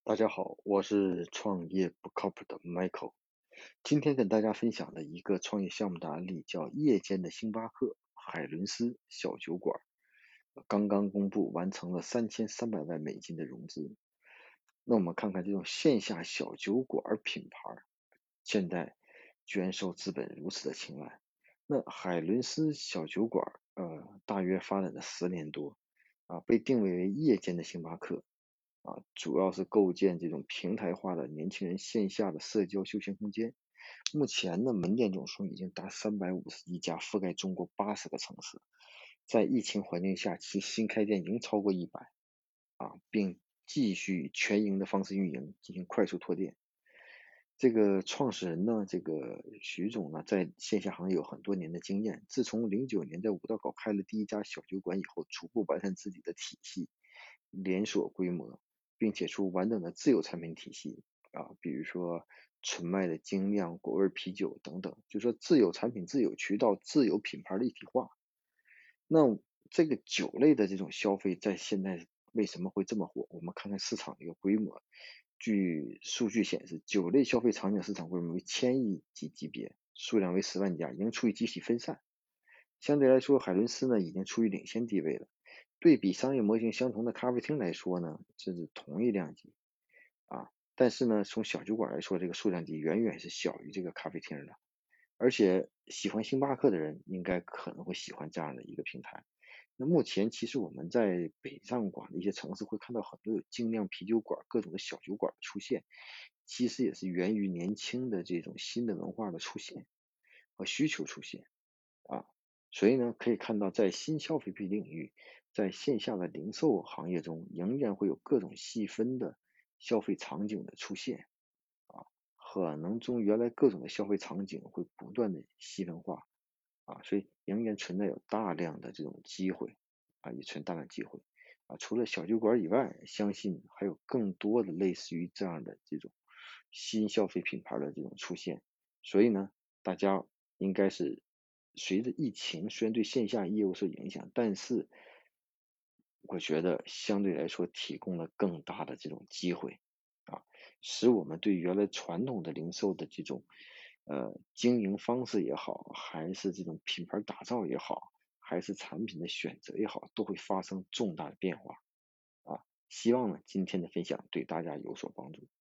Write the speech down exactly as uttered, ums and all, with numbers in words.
大家好，我是创业不靠谱的 Michael。今天跟大家分享的一个创业项目的案例叫夜间的星巴克海伦斯小酒馆，刚刚公布完成了三千三百万美金的融资。那我们看看这种线下小酒馆品牌，现在居然受资本如此的青睐。那海伦斯小酒馆，呃，大约发展了十年多，啊，被定位为夜间的星巴克。啊，主要是构建这种平台化的年轻人线下的社交休闲空间。目前呢，门店总数已经达三百五十一家，覆盖中国八十个城市。在疫情环境下，其新开店已经超过一百啊，并继续以全营的方式运营，进行快速拓店。这个创始人呢，这个徐总呢，在线下行业有很多年的经验。自从零九年在五道口开了第一家小酒馆以后，逐步完善自己的体系，连锁规模，并且出完整的自有产品体系啊，比如说纯麦的精酿、果味啤酒等等，就说自有产品、自有渠道、自有品牌的一体化。那这个酒类的这种消费在现在为什么会这么火？我们看看市场的一个规模。据数据显示，酒类消费场景市场规模为千亿级级别，数量为十万家，已经处于集体分散。相对来说，海伦斯呢已经处于领先地位了。对比商业模型相同的咖啡厅来说呢，这是同一量级啊。但是呢，从小酒馆来说，这个数量级远远是小于这个咖啡厅的。而且喜欢星巴克的人应该可能会喜欢这样的一个平台。那目前其实我们在北上广的一些城市会看到很多有精酿啤酒馆、各种的小酒馆的出现，其实也是源于年轻的这种新的文化的出现和需求出现啊。所以呢，可以看到在新消费品领域，在线下的零售行业中，仍然会有各种细分的消费场景的出现。啊，可能中原来各种的消费场景会不断的细分化啊，所以仍然存在有大量的这种机会啊，也存大量机会啊。除了小酒馆以外，相信还有更多的类似于这样的这种新消费品牌的这种出现。所以呢，大家应该是随着疫情虽然对线下业务受影响，但是我觉得相对来说提供了更大的这种机会啊。使我们对原来传统的零售的这种呃经营方式也好，还是这种品牌打造也好，还是产品的选择也好，都会发生重大的变化啊。希望呢今天的分享对大家有所帮助。